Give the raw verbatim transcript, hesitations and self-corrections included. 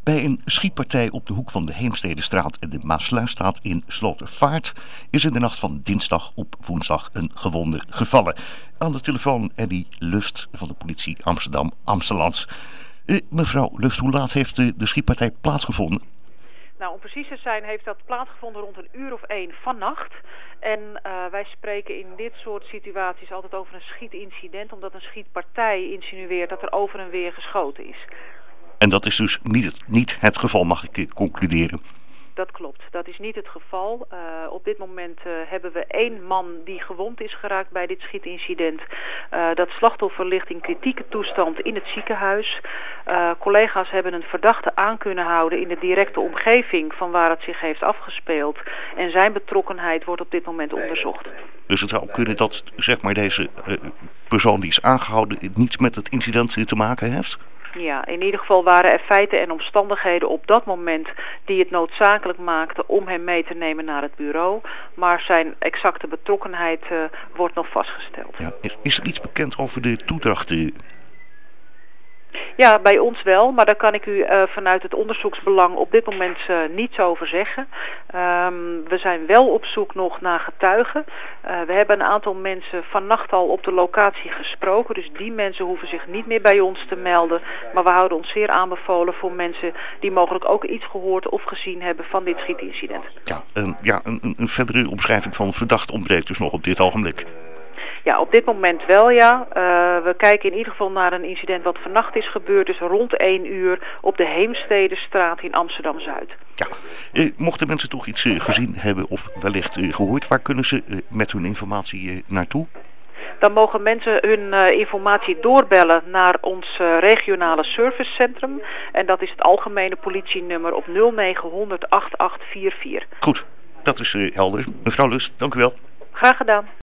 Bij een schietpartij op de hoek van de Heemstedestraat en de Maasluisstraat in Slotervaart is in de nacht van dinsdag op woensdag een gewonde gevallen. Aan de telefoon Ellie Lust van de politie Amsterdam-Amsteland. Uh, mevrouw Lust, hoe laat heeft de, de schietpartij plaatsgevonden? Nou, om precies te zijn heeft dat plaatsgevonden rond een uur of één vannacht. En uh, wij spreken in dit soort situaties altijd over een schietincident, omdat een schietpartij insinueert dat er over en weer geschoten is. En dat is dus niet het, niet het geval, mag ik uh, concluderen? Dat klopt, dat is niet het geval. Uh, op dit moment uh, hebben we één man die gewond is geraakt bij dit schietincident. Uh, dat slachtoffer ligt in kritieke toestand in het ziekenhuis. Uh, collega's hebben een verdachte aan kunnen houden in de directe omgeving van waar het zich heeft afgespeeld. En zijn betrokkenheid wordt op dit moment onderzocht. Dus het zou kunnen dat zeg maar, deze uh, persoon die is aangehouden niets met het incident te maken heeft? Ja, in ieder geval waren er feiten en omstandigheden op dat moment die het noodzakelijk maakten om hem mee te nemen naar het bureau. Maar zijn exacte betrokkenheid uh, wordt nog vastgesteld. Ja, is er iets bekend over de toedrachten? Ja, bij ons wel, maar daar kan ik u uh, vanuit het onderzoeksbelang op dit moment uh, niets over zeggen. Um, we zijn wel op zoek nog naar getuigen. Uh, we hebben een aantal mensen vannacht al op de locatie gesproken, dus die mensen hoeven zich niet meer bij ons te melden. Maar we houden ons zeer aanbevolen voor mensen die mogelijk ook iets gehoord of gezien hebben van dit schietincident. Ja, een, ja een, een verdere omschrijving van verdacht ontbreekt dus nog op dit ogenblik. Ja, op dit moment wel ja. Uh, we kijken in ieder geval naar een incident wat vannacht is gebeurd. Dus rond één uur op de Heemstedestraat in Amsterdam-Zuid. Ja, uh, mochten mensen toch iets uh, gezien hebben of wellicht uh, gehoord, waar kunnen ze uh, met hun informatie uh, naartoe? Dan mogen mensen hun uh, informatie doorbellen naar ons uh, regionale servicecentrum. En dat is het algemene politienummer op nul negen honderd acht acht vier vier. Goed, dat is uh, helder. Mevrouw Lust, dank u wel. Graag gedaan.